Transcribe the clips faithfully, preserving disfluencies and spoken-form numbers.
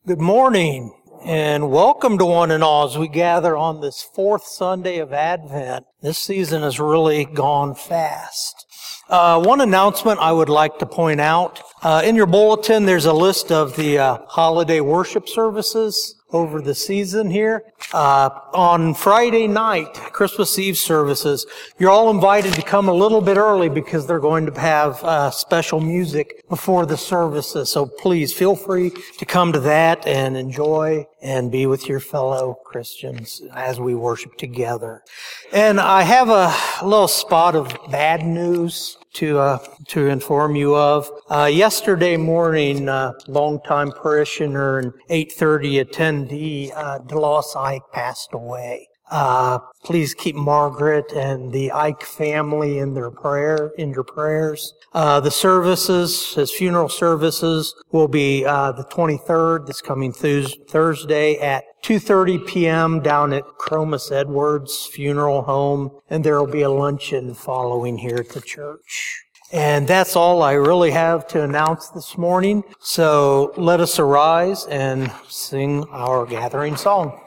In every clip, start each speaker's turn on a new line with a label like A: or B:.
A: Good morning and welcome to one and all as we gather on this fourth Sunday of Advent. This season has really gone fast. Uh, one announcement I would like to point out. Uh, in your bulletin, there's a list of the uh, holiday worship services over the season here. Uh, on Friday night, Christmas Eve services, you're all invited to come a little bit early because they're going to have uh, special music before the services. So please feel free to come to that and enjoy and be with your fellow Christians as we worship together. And I have a little spot of bad news to uh, to inform you of. Uh, yesterday morning, uh, longtime parishioner and eight thirty attendee, uh, DeLoss Ike, passed away. Uh, please keep Margaret and the Ike family in their prayer, in your prayers. Uh, the services, his funeral services, will be uh, the twenty-third, this coming Thus- Thursday at two thirty p.m. down at Cromas Edwards Funeral Home, and there will be a luncheon following here at the church. And that's all I really have to announce this morning. So let us arise and sing our gathering song.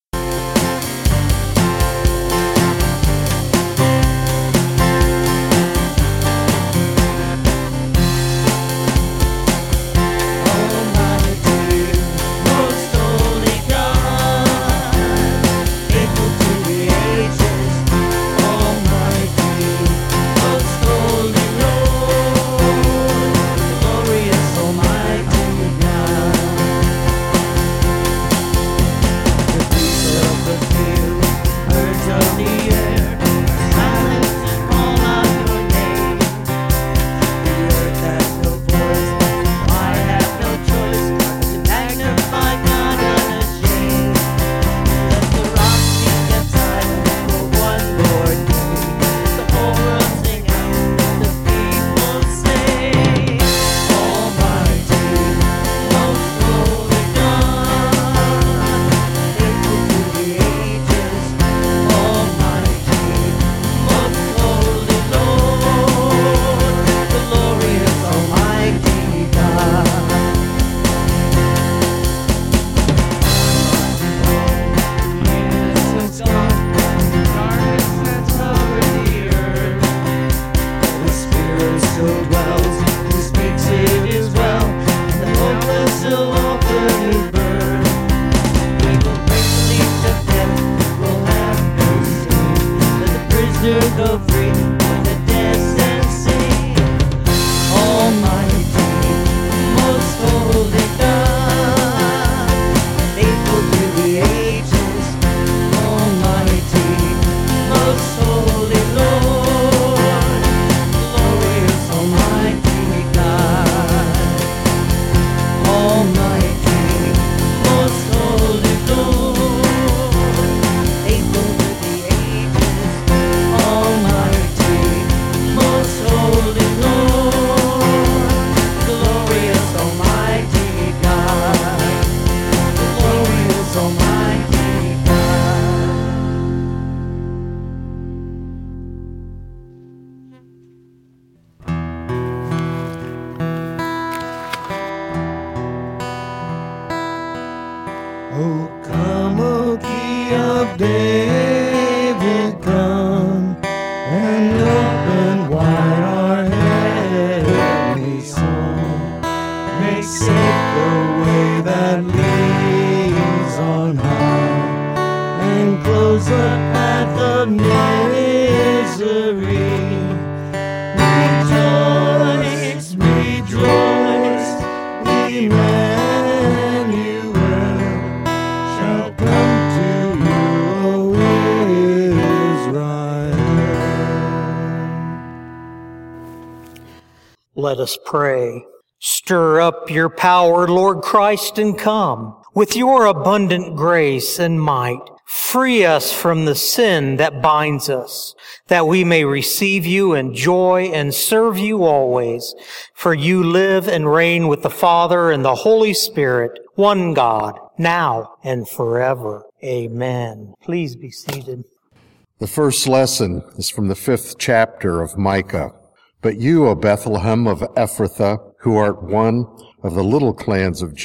A: Let us pray. Stir up your power, Lord Christ, and come. With your abundant grace and might, free us from the sin that binds us, that we may receive you in joy and serve you always. For you live and reign with the Father and the Holy Spirit, one God, now and forever. Amen. Please be seated.
B: The first lesson is from the fifth chapter of Micah. But you, O Bethlehem of Ephrathah, who art one of the little clans of Judah,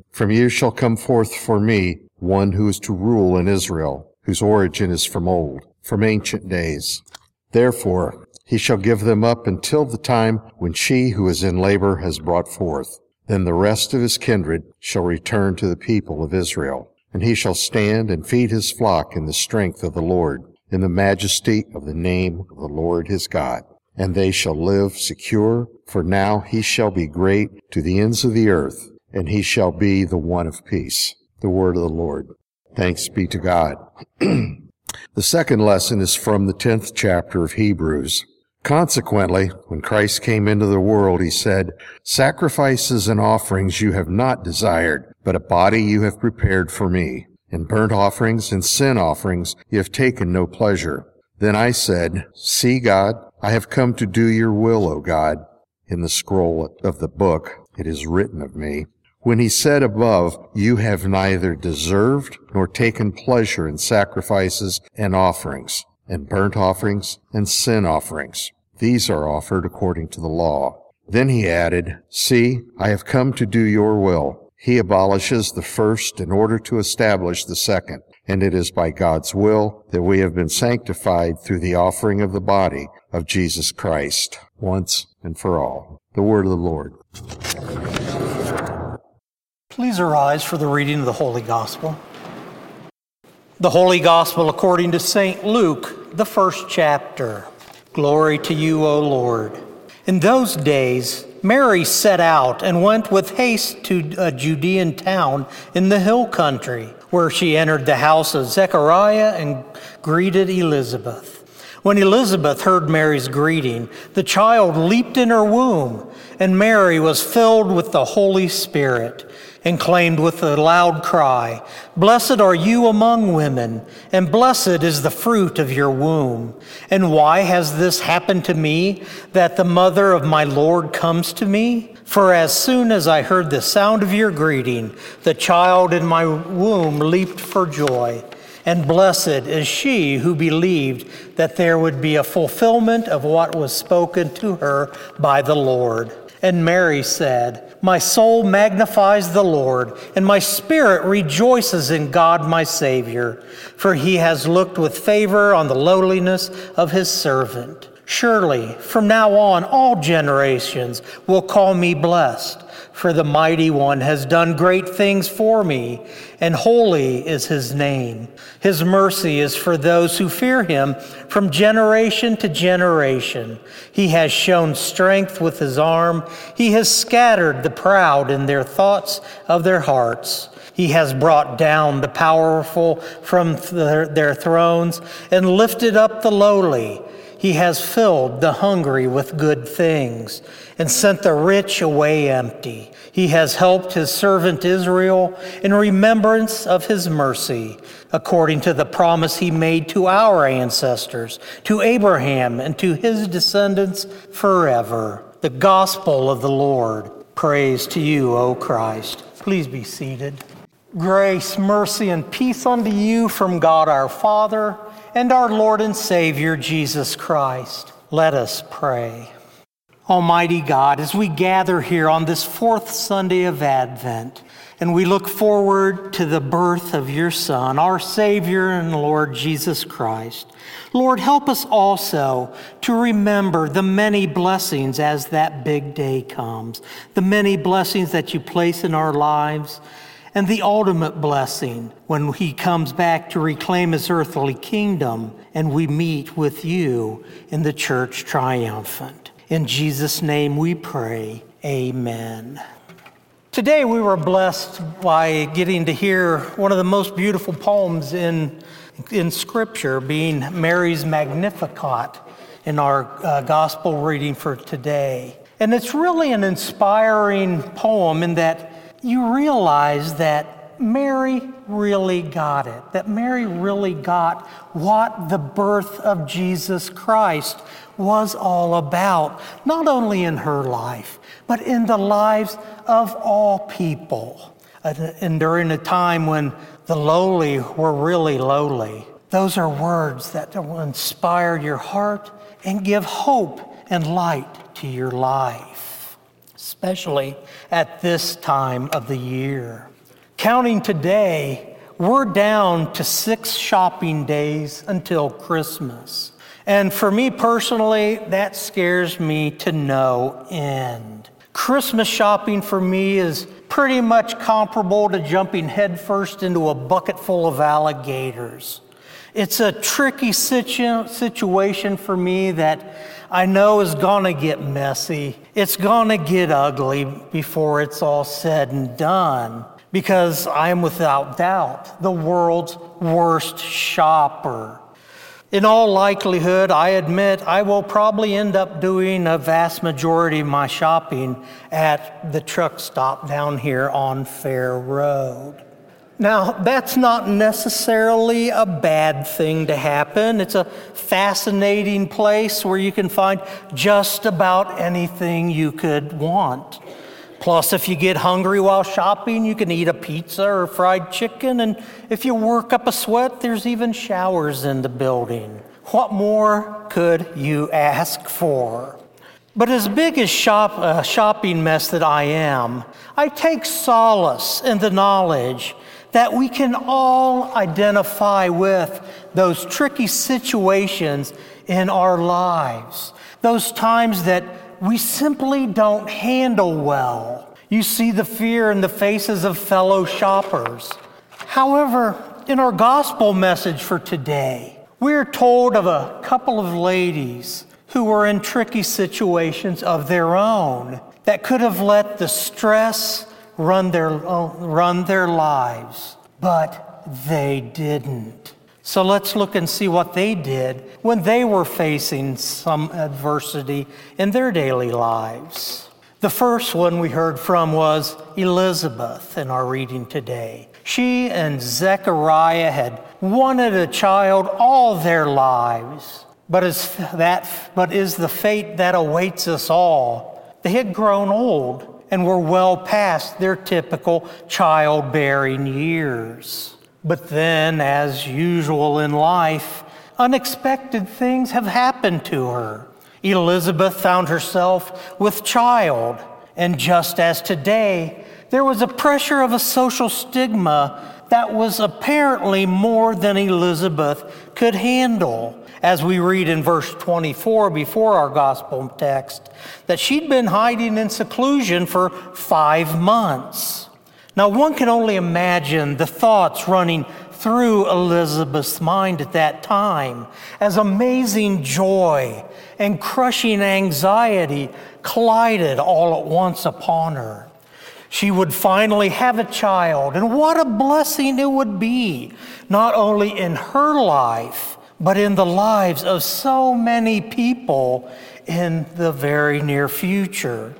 B: From you shall come forth for me one who is to rule in Israel, whose origin is from old, from ancient days. Therefore he shall give them up until the time when she who is in labor has brought forth. Then the rest of his kindred shall return to the people of Israel, and he shall stand and feed his flock in the strength of the Lord, in the majesty of the name of the Lord his God. And they shall live secure, for now he shall be great to the ends of the earth, and he shall be the one of peace. The word of the Lord. Thanks be to God. The second lesson is from the tenth chapter of Hebrews. Consequently, when Christ came into the world, he said, "Sacrifices and offerings you have not desired, but a body you have prepared for me. In burnt offerings and sin offerings you have taken no pleasure." Then I said, "See, God, I have come to do your will, O God." In the scroll of the book it is written of me. When he said above, "You have neither deserved nor taken pleasure in sacrifices and offerings, and burnt offerings and sin offerings. These are offered according to the law." Then he added, "See, I have come to do your will." He abolishes the first in order to establish the second, and it is by God's will that we have been sanctified through the offering of the body of Jesus Christ, once and for all. The word of the Lord.
A: Please arise for the reading of the Holy Gospel. The Holy Gospel according to Saint Luke, the first chapter. Glory to you, O Lord. In those days, Mary set out and went with haste to a Judean town in the hill country, where she entered the house of Zechariah and greeted Elizabeth. When Elizabeth heard Mary's greeting, the child leaped in her womb, and Mary was filled with the Holy Spirit and claimed with a loud cry, "Blessed are you among women, and blessed is the fruit of your womb. And why has this happened to me, that the mother of my Lord comes to me? For as soon as I heard the sound of your greeting, the child in my womb leaped for joy. And blessed is she who believed that there would be a fulfillment of what was spoken to her by the Lord." And Mary said, "My soul magnifies the Lord, and my spirit rejoices in God my Savior, for he has looked with favor on the lowliness of his servant. Surely, from now on, all generations will call me blessed, for the Mighty One has done great things for me, and holy is his name. His mercy is for those who fear him from generation to generation. He has shown strength with his arm. He has scattered the proud in their thoughts of their hearts. He has brought down the powerful from their, their thrones and lifted up the lowly. He has filled the hungry with good things and sent the rich away empty. He has helped his servant Israel in remembrance of his mercy, according to the promise he made to our ancestors, to Abraham and to his descendants forever." The gospel of the Lord. Praise to you, O Christ. Please be seated. Grace, mercy, and peace unto you from God our Father and our Lord and Savior, Jesus Christ. Let us pray. Almighty God, as we gather here on this fourth Sunday of Advent, and we look forward to the birth of your Son, our Savior and Lord Jesus Christ, Lord, help us also to remember the many blessings as that big day comes, the many blessings that you place in our lives, and the ultimate blessing when he comes back to reclaim his earthly kingdom and we meet with you in the church triumphant. In Jesus' name we pray, amen. Today we were blessed by getting to hear one of the most beautiful poems in, in Scripture, being Mary's Magnificat in our uh, gospel reading for today. And it's really an inspiring poem in that you realize that Mary really got it, that Mary really got what the birth of Jesus Christ was all about, not only in her life, but in the lives of all people. And during a time when the lowly were really lowly, those are words that will inspire your heart and give hope and light to your life, especially at this time of the year. Counting today, we're down to six shopping days until Christmas. And for me personally, that scares me to no end. Christmas shopping for me is pretty much comparable to jumping headfirst into a bucket full of alligators. It's a tricky situ- situation for me that I know is gonna get messy. It's gonna get ugly before it's all said and done, because I am without doubt the world's worst shopper. In all likelihood, I admit I will probably end up doing a vast majority of my shopping at the truck stop down here on Fair Road. Now, that's not necessarily a bad thing to happen. It's a fascinating place where you can find just about anything you could want. Plus, if you get hungry while shopping, you can eat a pizza or fried chicken. And if you work up a sweat, there's even showers in the building. What more could you ask for? But as big as shop, uh, shopping mess that I am, I take solace in the knowledge that we can all identify with those tricky situations in our lives, those times that we simply don't handle well. You see the fear in the faces of fellow shoppers. However, in our gospel message for today, we're told of a couple of ladies who were in tricky situations of their own that could have let the stress run their, run their lives, but they didn't. So let's look and see what they did when they were facing some adversity in their daily lives. The first one we heard from was Elizabeth in our reading today. She and Zechariah had wanted a child all their lives, but is that but is the fate that awaits us all. They had grown old and were well past their typical childbearing years. But then, as usual in life, unexpected things have happened to her. Elizabeth found herself with child, and just as today, there was a pressure of a social stigma that was apparently more than Elizabeth could handle. As we read in verse twenty-four before our gospel text, that she'd been hiding in seclusion for five months. Now, one can only imagine the thoughts running through Elizabeth's mind at that time as amazing joy and crushing anxiety collided all at once upon her. She would finally have a child, and what a blessing it would be, not only in her life, but in the lives of so many people in the very near future.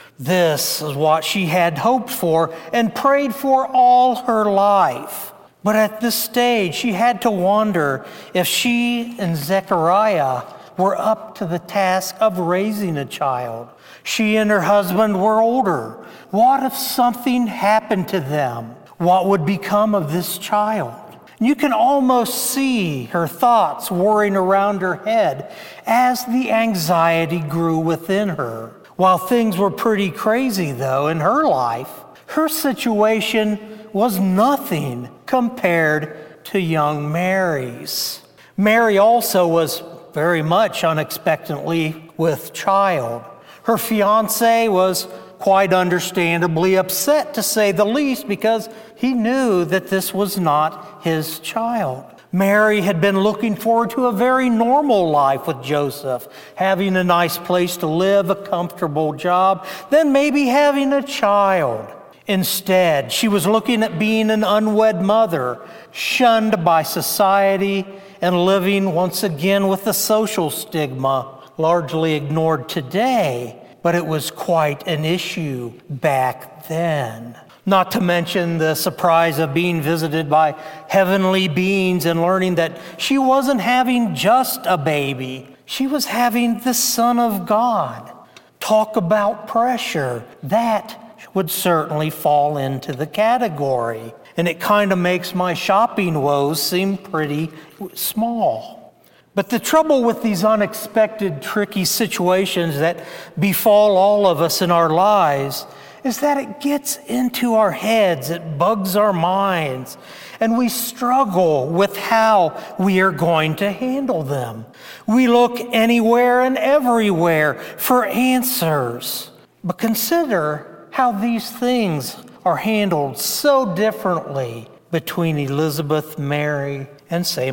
A: This is what she had hoped for and prayed for all her life. But at this stage, she had to wonder if she and Zechariah were up to the task of raising a child. She and her husband were older. What if something happened to them? What would become of this child? You can almost see her thoughts whirring around her head as the anxiety grew within her. While things were pretty crazy, though, in her life, her situation was nothing compared to young Mary's. Mary also was very much unexpectedly with child. Her fiancé was quite understandably upset, to say the least, because he knew that this was not his child. Mary had been looking forward to a very normal life with Joseph, having a nice place to live, a comfortable job, then maybe having a child. Instead, she was looking at being an unwed mother, shunned by society, and living once again with the social stigma, largely ignored today, but it was quite an issue back then. Not to mention the surprise of being visited by heavenly beings and learning that she wasn't having just a baby. She was having the Son of God. Talk about pressure. That would certainly fall into the category. And it kind of makes my shopping woes seem pretty small. But the trouble with these unexpected, tricky situations that befall all of us in our lives is that it gets into our heads, it bugs our minds, and we struggle with how we are going to handle them. We look anywhere and everywhere for answers. But consider how these things are handled so differently between Elizabeth, Mary, and say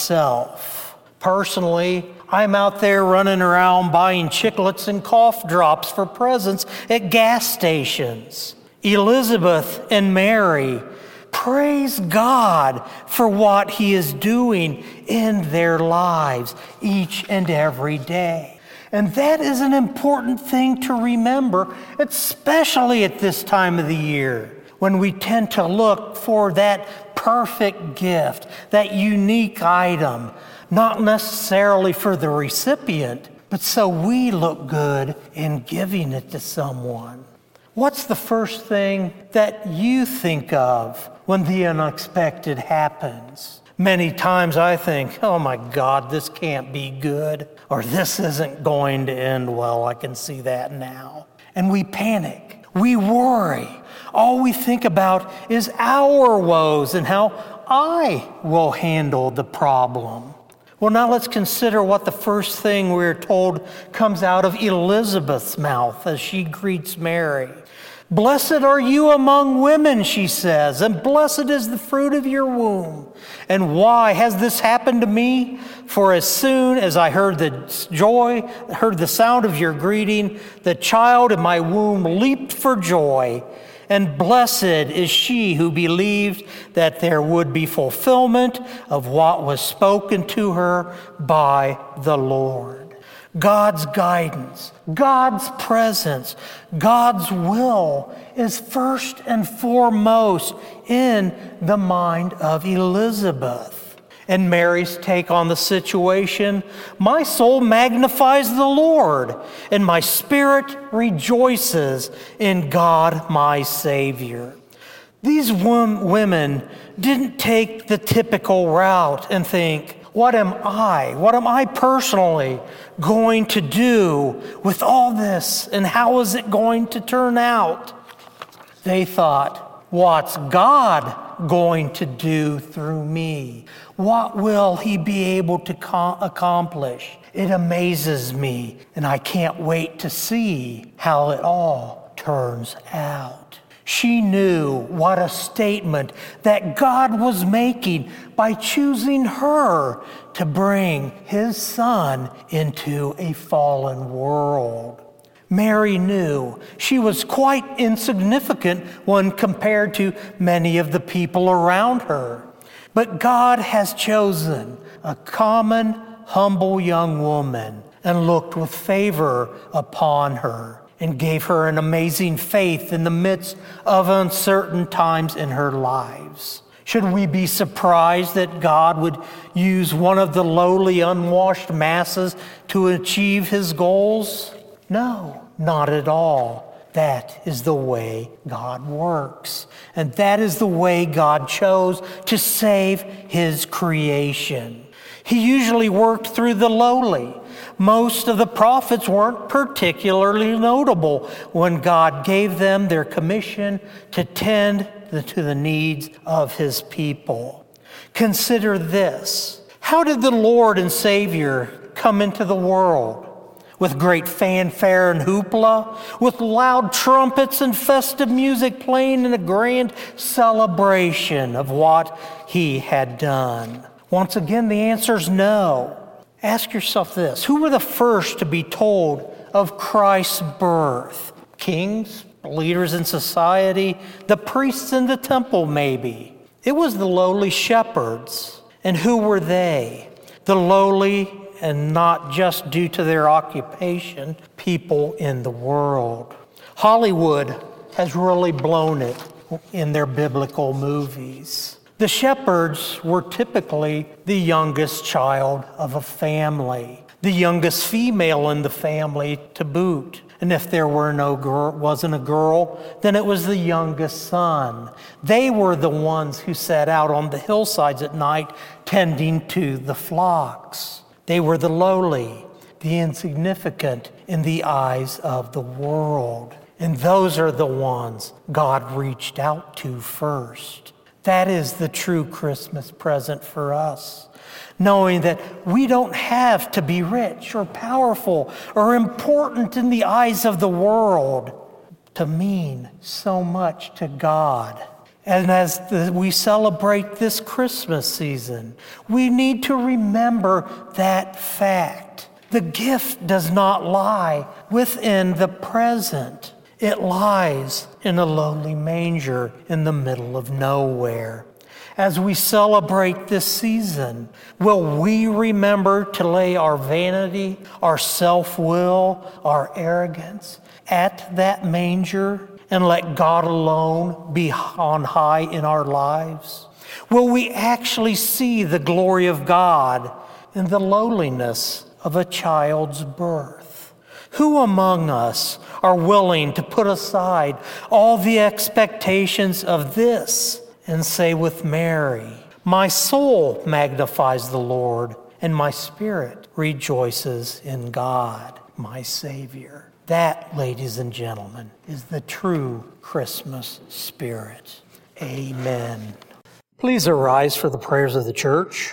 A: myself. Personally, I'm out there running around buying chiclets and cough drops for presents at gas stations. Elizabeth and Mary, praise God for what He is doing in their lives each and every day. And that is an important thing to remember, especially at this time of the year, when we tend to look for that perfect gift, that unique item, not necessarily for the recipient, but so we look good in giving it to someone. What's the first thing that you think of when the unexpected happens? Many times I think, oh my God, this can't be good, or this isn't going to end well. I can see that now. And we panic. We worry. All we think about is our woes and how I will handle the problem. Well, now let's consider what the first thing we're told comes out of Elizabeth's mouth as she greets Mary. Blessed are you among women, she says, and blessed is the fruit of your womb. And why has this happened to me? For as soon as I heard the joy, heard the sound of your greeting, the child in my womb leaped for joy. And blessed is she who believed that there would be fulfillment of what was spoken to her by the Lord. God's guidance, God's presence, God's will is first and foremost in the mind of Elizabeth. And Mary's take on the situation, my soul magnifies the Lord, and my spirit rejoices in God my Savior. These women didn't take the typical route and think, what am I, what am I personally going to do with all this, and how is it going to turn out? They thought, what's God going to do through me? What will He be able to co- accomplish? It amazes me, and I can't wait to see how it all turns out. She knew what a statement that God was making by choosing her to bring His Son into a fallen world. Mary knew she was quite insignificant when compared to many of the people around her. But God has chosen a common, humble young woman and looked with favor upon her and gave her an amazing faith in the midst of uncertain times in her lives. Should we be surprised that God would use one of the lowly, unwashed masses to achieve His goals? No, not at all. That is the way God works. And that is the way God chose to save His creation. He usually worked through the lowly. Most of the prophets weren't particularly notable when God gave them their commission to tend to the needs of His people. Consider this. How did the Lord and Savior come into the world? With great fanfare and hoopla, with loud trumpets and festive music playing in a grand celebration of what He had done. Once again, the answer is no. Ask yourself this: who were the first to be told of Christ's birth? Kings, leaders in society, the priests in the temple maybe. It was the lowly shepherds. And who were they? The lowly, and not just due to their occupation, people in the world. Hollywood has really blown it in their biblical movies. The shepherds were typically the youngest child of a family, the youngest female in the family to boot. And if there were no girl, wasn't a girl, then it was the youngest son. They were the ones who sat out on the hillsides at night tending to the flocks. They were the lowly, the insignificant in the eyes of the world. And those are the ones God reached out to first. That is the true Christmas present for us, knowing that we don't have to be rich or powerful or important in the eyes of the world to mean so much to God. And as the, we celebrate this Christmas season, we need to remember that fact. The gift does not lie within the present. It lies in a lowly manger in the middle of nowhere. As we celebrate this season, will we remember to lay our vanity, our self-will, our arrogance at that manger and let God alone be on high in our lives? Will we actually see the glory of God in the lowliness of a child's birth? Who among us are willing to put aside all the expectations of this and say with Mary, "My soul magnifies the Lord, and my spirit rejoices in God, my Savior"? That, ladies and gentlemen, is the true Christmas spirit. Amen. Please arise for the prayers of the church.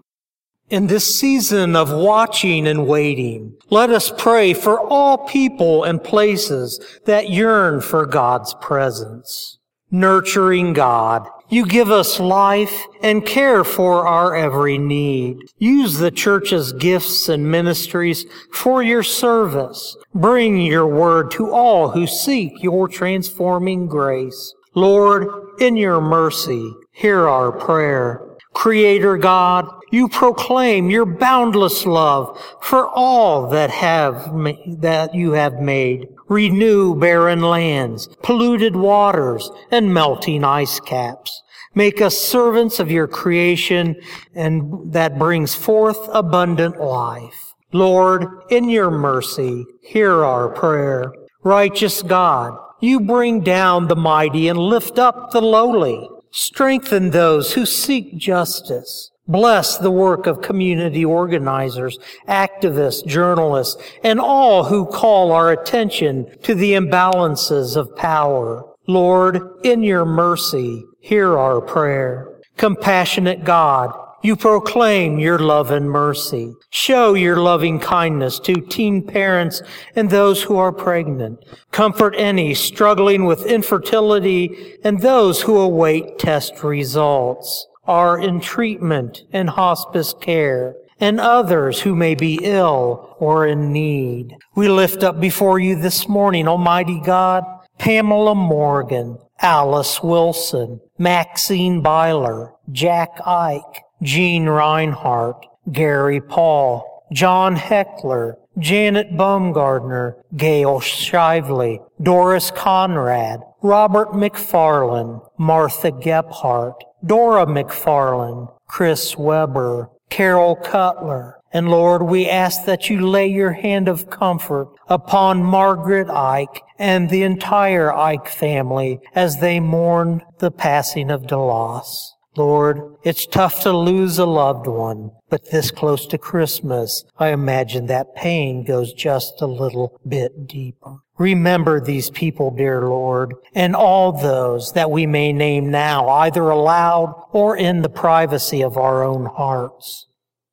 A: In this season of watching and waiting, let us pray for all people and places that yearn for God's presence. Nurturing God, you give us life and care for our every need. Use the church's gifts and ministries for your service. Bring your word to all who seek your transforming grace. Lord, in your mercy, hear our prayer. Creator God, you proclaim your boundless love for all that have that you have made. Renew barren lands, polluted waters, and melting ice caps. Make us servants of your creation, and that brings forth abundant life. Lord, in your mercy, hear our prayer. Righteous God, you bring down the mighty and lift up the lowly. Strengthen those who seek justice. Bless the work of community organizers, activists, journalists, and all who call our attention to the imbalances of power. Lord, in your mercy, hear our prayer. Compassionate God, you proclaim your love and mercy. Show your loving kindness to teen parents and those who are pregnant. Comfort any struggling with infertility and those who await test results, are in treatment and hospice care, and others who may be ill or in need. We lift up before you this morning, Almighty God, Pamela Morgan, Alice Wilson, Maxine Byler, Jack Ike, Jean Reinhardt, Gary Paul, John Heckler, Janet Baumgardner, Gail Shively, Doris Conrad, Robert McFarland, Martha Gephardt, Dora McFarland, Chris Weber, Carol Cutler. And Lord, we ask that you lay your hand of comfort upon Margaret Ike and the entire Ike family as they mourn the passing of DeLoss. Lord, it's tough to lose a loved one, but this close to Christmas, I imagine that pain goes just a little bit deeper. Remember these people, dear Lord, and all those that we may name now, either aloud or in the privacy of our own hearts.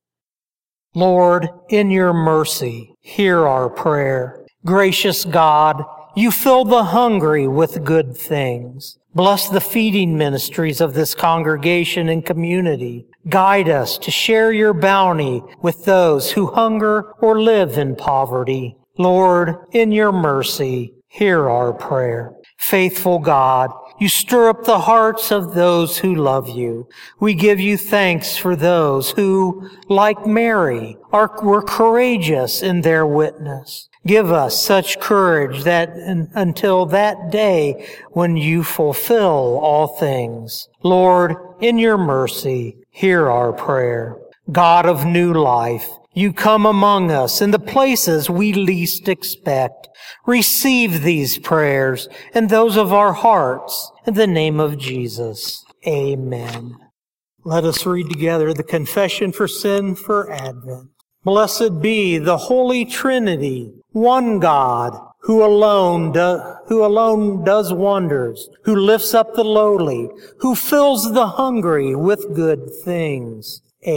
A: Lord, in your mercy, hear our prayer. Gracious God, you fill the hungry with good things. Bless the feeding ministries of this congregation and community. Guide us to share your bounty with those who hunger or live in poverty. Lord, in your mercy, hear our prayer. Faithful God, you stir up the hearts of those who love you. We give you thanks for those who, like Mary, are, were courageous in their witness. Give us such courage that until that day when you fulfill all things. Lord, in your mercy, hear our prayer. God of new life, you come among us in the places we least expect. Receive these prayers and those of our hearts in the name of Jesus. Amen. Let us read together the Confession for Sin for Advent. Blessed be the Holy Trinity, one God, who alone, do, who alone does wonders, who lifts up the lowly, who fills the hungry with good things.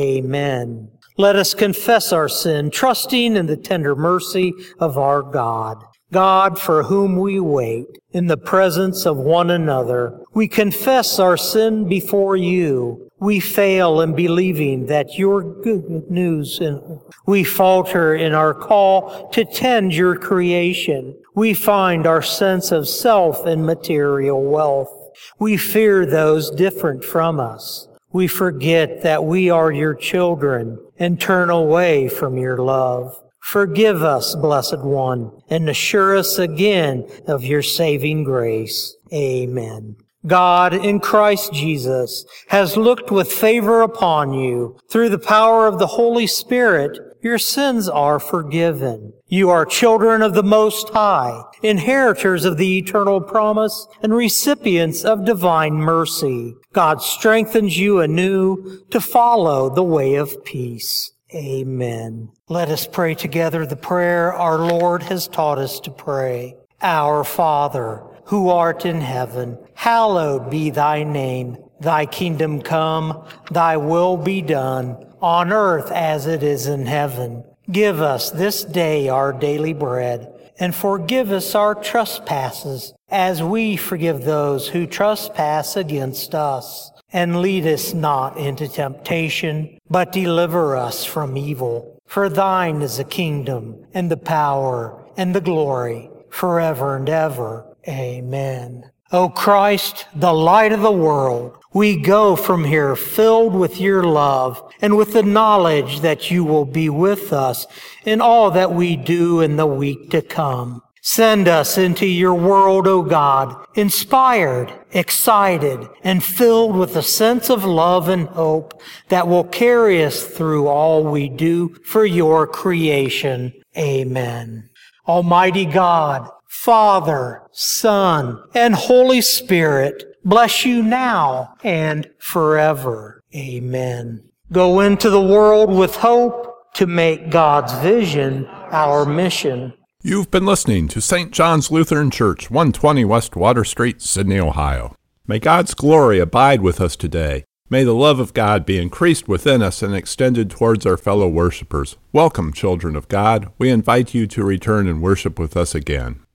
A: Amen. Let us confess our sin, trusting in the tender mercy of our God. God, for whom we wait, in the presence of one another, we confess our sin before you. We fail in believing that your good news, and we falter in our call to tend your creation. We find our sense of self in material wealth. We fear those different from us. We forget that we are your children and turn away from your love. Forgive us, Blessed One, and assure us again of your saving grace. Amen. God, in Christ Jesus, has looked with favor upon you. Through the power of the Holy Spirit, your sins are forgiven. You are children of the Most High, inheritors of the eternal promise, and recipients of divine mercy. God strengthens you anew to follow the way of peace. Amen. Let us pray together the prayer our Lord has taught us to pray. Our Father, who art in heaven, hallowed be thy name. Thy kingdom come, thy will be done, on earth as it is in heaven. Give us this day our daily bread, and forgive us our trespasses, as we forgive those who trespass against us. And lead us not into temptation, but deliver us from evil. For thine is the kingdom, and the power, and the glory, forever and ever. Amen. O Christ, the light of the world, we go from here filled with your love and with the knowledge that you will be with us in all that we do in the week to come. Send us into your world, O God, inspired, excited, and filled with a sense of love and hope that will carry us through all we do for your creation. Amen. Almighty God, Father, Son, and Holy Spirit, bless you now and forever. Amen. Go into the world with hope to make God's vision our mission.
C: You've been listening to Saint John's Lutheran Church, one twenty West Water Street, Sydney, Ohio. May God's glory abide with us today. May the love of God be increased within us and extended towards our fellow worshipers. Welcome, children of God. We invite you to return and worship with us again.